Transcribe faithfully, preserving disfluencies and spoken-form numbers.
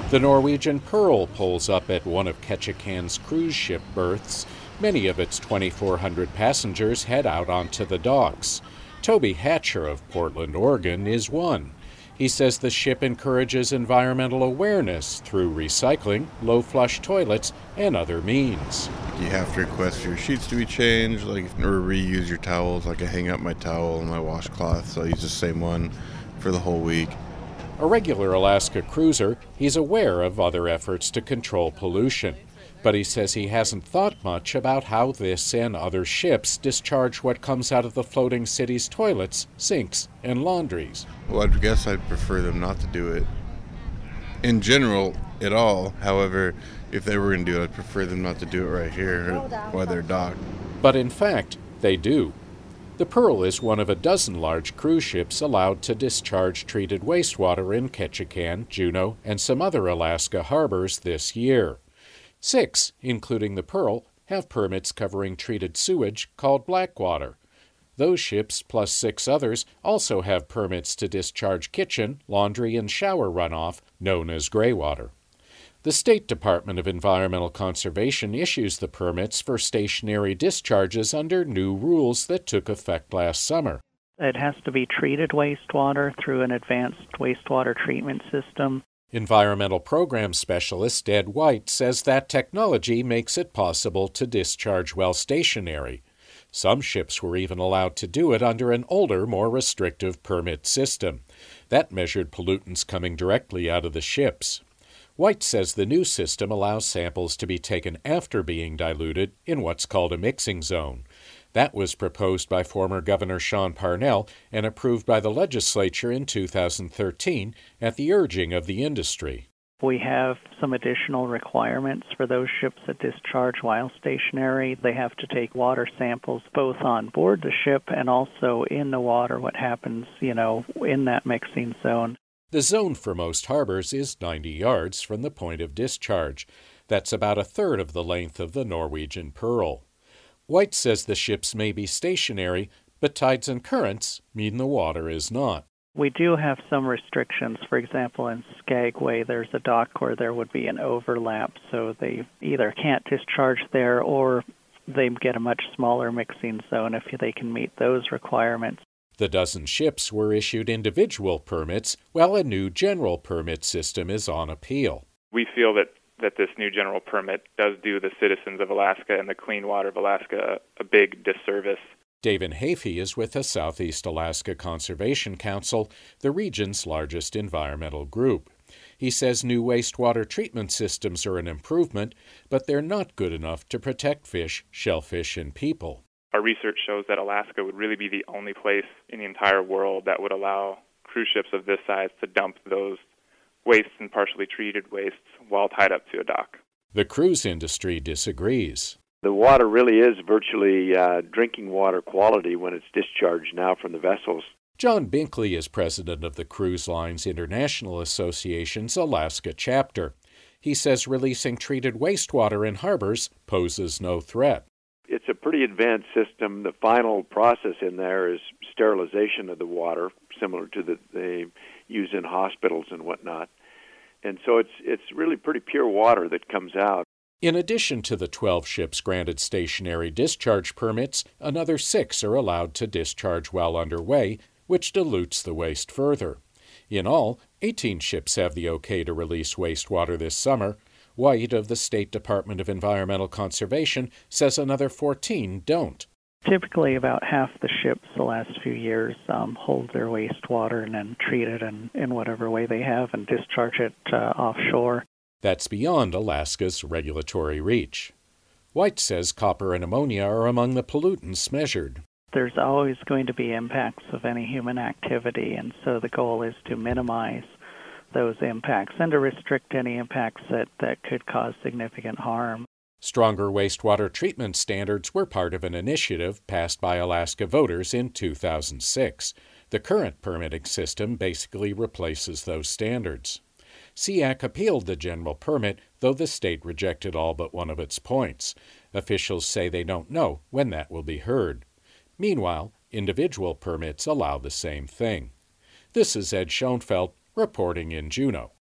The Norwegian Pearl pulls up at one of Ketchikan's cruise ship berths. Many of its twenty-four hundred passengers head out onto the docks. Toby Hatcher of Portland, Oregon, is one. He says the ship encourages environmental awareness through recycling, low-flush toilets, and other means. You have to request your sheets to be changed, like, or reuse your towels. Like I hang up my towel and my washcloth, so I use the same one for the whole week. A regular Alaska cruiser, he's aware of other efforts to control pollution. But he says he hasn't thought much about how this and other ships discharge what comes out of the floating city's toilets, sinks, and laundries. Well, I guess I'd prefer them not to do it. In general, at all. However, if they were going to do it, I'd prefer them not to do it right here while they're docked. But in fact, they do. The Pearl is one of a dozen large cruise ships allowed to discharge treated wastewater in Ketchikan, Juneau, and some other Alaska harbors this year. Six, including the Pearl, have permits covering treated sewage called Blackwater. Those ships, plus six others, also have permits to discharge kitchen, laundry, and shower runoff, known as graywater. The State Department of Environmental Conservation issues the permits for stationary discharges under new rules that took effect last summer. It has to be treated wastewater through an advanced wastewater treatment system. Environmental Program Specialist Ed White says that technology makes it possible to discharge while stationary. Some ships were even allowed to do it under an older, more restrictive permit system. That measured pollutants coming directly out of the ships. White says the new system allows samples to be taken after being diluted in what's called a mixing zone. That was proposed by former Governor Sean Parnell and approved by the legislature in two thousand thirteen at the urging of the industry. We have some additional requirements for those ships that discharge while stationary. They have to take water samples both on board the ship and also in the water, what happens, you know, in that mixing zone. The zone for most harbors is ninety yards from the point of discharge. That's about a third of the length of the Norwegian Pearl. White says the ships may be stationary, but tides and currents mean the water is not. We do have some restrictions. For example, in Skagway, there's a dock where there would be an overlap, so they either can't discharge there or they get a much smaller mixing zone if they can meet those requirements. The dozen ships were issued individual permits, while a new general permit system is on appeal. We feel that that this new general permit does do the citizens of Alaska and the clean water of Alaska a big disservice. David Hafey is with the Southeast Alaska Conservation Council, the region's largest environmental group. He says new wastewater treatment systems are an improvement, but they're not good enough to protect fish, shellfish, and people. Our research shows that Alaska would really be the only place in the entire world that would allow cruise ships of this size to dump those wastes and partially treated wastes while tied up to a dock. The cruise industry disagrees. The water really is virtually uh, drinking water quality when it's discharged now from the vessels. John Binkley is president of the Cruise Lines International Association's Alaska chapter. He says releasing treated wastewater in harbors poses no threat. It's a pretty advanced system. The final process in there is sterilization of the water, similar to the they use in hospitals and whatnot. And so it's it's really pretty pure water that comes out. In addition to the twelve ships granted stationary discharge permits, another six are allowed to discharge while underway, which dilutes the waste further. In all, eighteen ships have the okay to release wastewater this summer. White of the State Department of Environmental Conservation says another fourteen don't. Typically, about half the ships the last few years um, hold their wastewater and then treat it in, in whatever way they have and discharge it uh, offshore. That's beyond Alaska's regulatory reach. White says copper and ammonia are among the pollutants measured. There's always going to be impacts of any human activity, and so the goal is to minimize those impacts and to restrict any impacts that, that could cause significant harm. Stronger wastewater treatment standards were part of an initiative passed by Alaska voters in two thousand six. The current permitting system basically replaces those standards. S E A C appealed the general permit, though the state rejected all but one of its points. Officials say they don't know when that will be heard. Meanwhile, individual permits allow the same thing. This is Ed Schoenfeld reporting in Juneau.